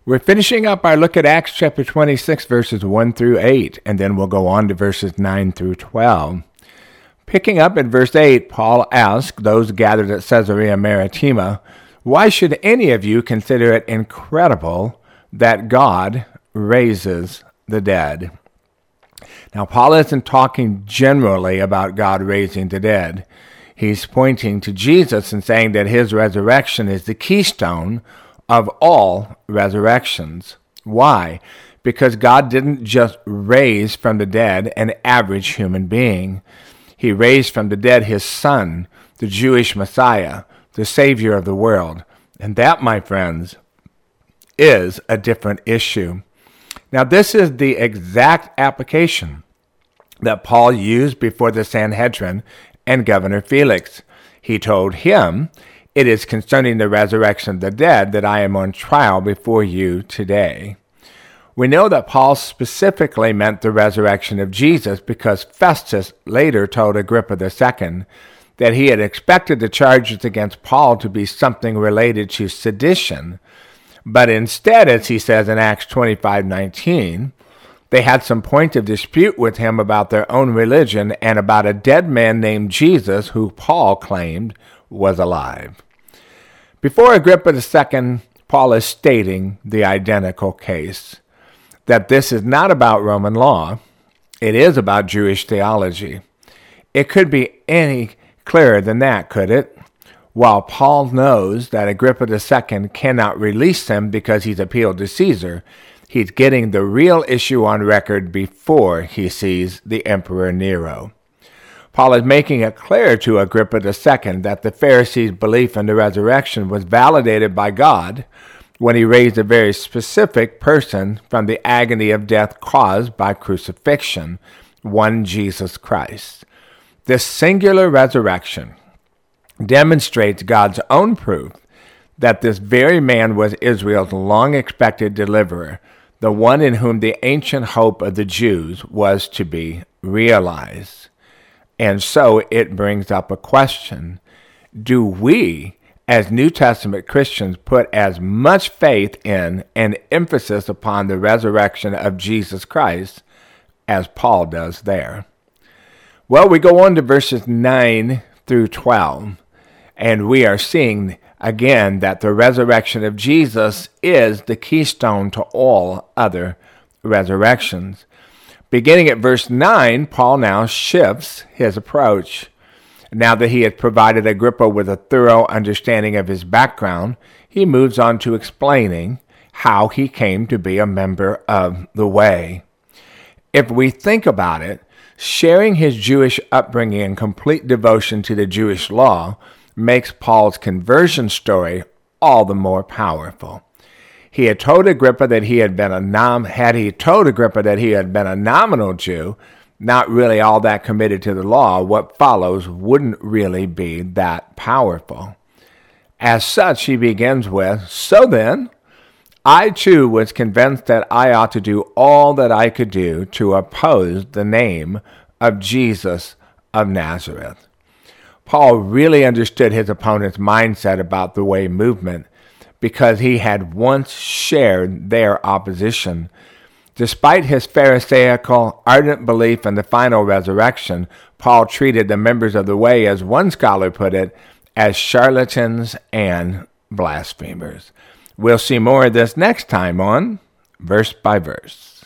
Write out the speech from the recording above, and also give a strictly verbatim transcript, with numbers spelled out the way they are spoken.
We're finishing up our look at Acts chapter twenty-six, verses one through eight, and then we'll go on to verses nine through twelve. Picking up at verse eight, Paul asked those gathered at Caesarea Maritima, "Why should any of you consider it incredible that God raises the dead?" Now, Paul isn't talking generally about God raising the dead. He's pointing to Jesus and saying that his resurrection is the keystone of all resurrections. Why? Because God didn't just raise from the dead an average human being. He raised from the dead his Son, the Jewish Messiah, the Savior of the world. And that, my friends, is a different issue. Now, this is the exact application that Paul used before the Sanhedrin and Governor Felix. He told him, "It is concerning the resurrection of the dead that I am on trial before you today." We know that Paul specifically meant the resurrection of Jesus because Festus later told Agrippa the Second that he had expected the charges against Paul to be something related to sedition. But instead, as he says in Acts twenty-five nineteen, they had some point of dispute with him about their own religion and about a dead man named Jesus who Paul claimed was alive. Before Agrippa the Second, Paul is stating the identical case, that this is not about Roman law, it is about Jewish theology. It could be any clearer than that, could it? While Paul knows that Agrippa the Second cannot release him because he's appealed to Caesar, he's getting the real issue on record before he sees the Emperor Nero. Paul is making it clear to Agrippa the Second that the Pharisees' belief in the resurrection was validated by God when he raised a very specific person from the agony of death caused by crucifixion, one Jesus Christ. This singular resurrection demonstrates God's own proof that this very man was Israel's long-expected deliverer, the one in whom the ancient hope of the Jews was to be realized. And so it brings up a question. Do we, as New Testament Christians, put as much faith in and emphasis upon the resurrection of Jesus Christ as Paul does there? Well, we go on to verses nine through twelve, and we are seeing again that the resurrection of Jesus is the keystone to all other resurrections. Beginning at verse nine, Paul now shifts his approach. Now that he had provided Agrippa with a thorough understanding of his background, he moves on to explaining how he came to be a member of the Way. If we think about it, sharing his Jewish upbringing and complete devotion to the Jewish law makes Paul's conversion story all the more powerful. He had told Agrippa that he had been a nom- had he told Agrippa that he had been a nominal Jew, not really all that committed to the law, what follows wouldn't really be that powerful. As such, he begins with, "So then, I too was convinced that I ought to do all that I could do to oppose the name of Jesus of Nazareth." Paul really understood his opponent's mindset about the Way movement because he had once shared their opposition. Despite his Pharisaical, ardent belief in the final resurrection, Paul treated the members of the Way, as one scholar put it, as charlatans and blasphemers. We'll see more of this next time on Verse by Verse.